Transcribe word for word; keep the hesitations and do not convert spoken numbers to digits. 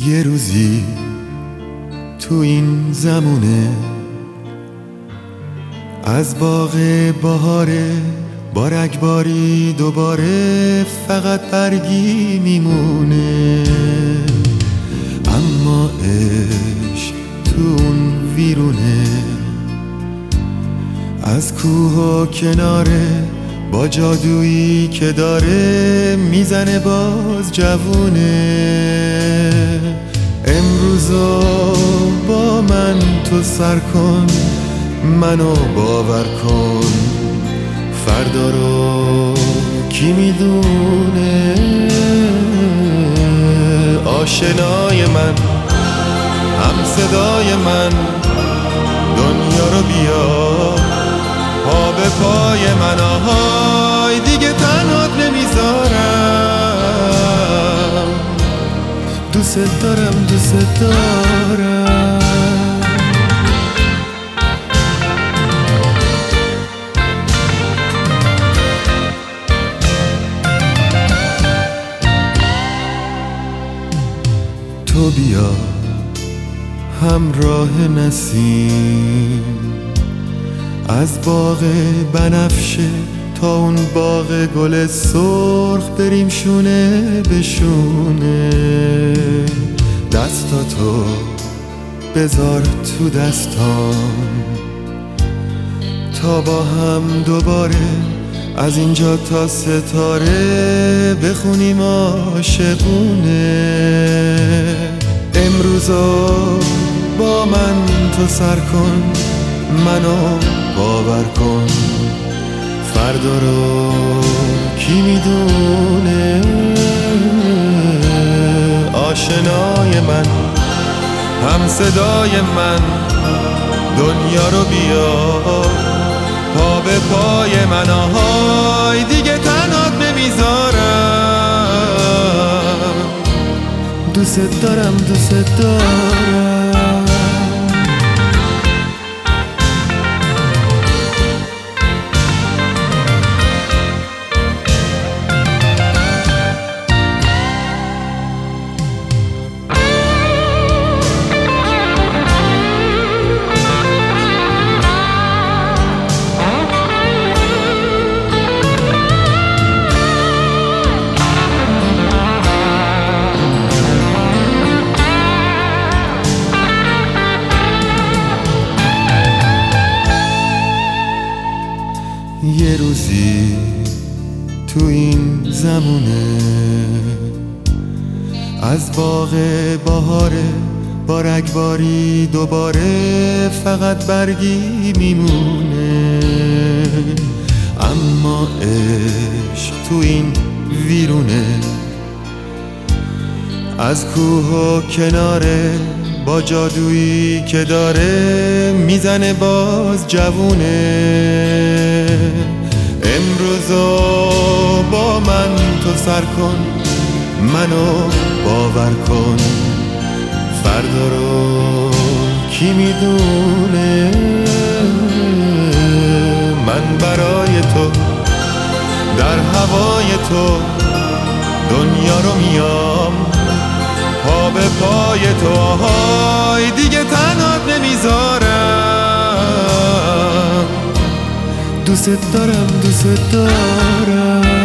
یه روزی تو این زمونه از باغ بهاره با رگباری دوباره فقط برگی میمونه، اما عشق تو اون ویرونه از کوه و کناره با جادویی که داره میزنه باز جوونه. امروزو با من تو سر کن، منو باور کن، فردا رو کی میدونه. آشنای من، هم صدای من، دنیا رو بیا پا به پای من، آهای دیگه تنهات نمیذارم، دوست دارم دوست دارم. تو بیا همراه نسیم از باغ بنفشه تا اون باغ گل سرخ بریم شونه به شونه. دستاتو بذار تو دستام تا با هم دوباره از اینجا تا ستاره بخونیم عاشقونه. امروزا با من تو سر کن، منو باور کن، فردا رو کی میدونه. آشنای من، هم صدای من، دنیا رو بیا پا به پای من، آهای دیگه تنهات نمیذارم، دوست دارم دوست دارم. یه روزی تو این زمونه از باغ بهاره با رگباری دوباره فقط برگی میمونه، اما عشق تو این ویرونه از کوه و کناره با جادویی که داره میزنه باز جوونه. امروزو با من تو سر کن، منو باور کن، فردا رو کی میدونه. من برای تو در هوای تو دنیا رو میام پا به پای تو، آهای دیگه تنهات نمیذارم، دوست دارم دوست دارم.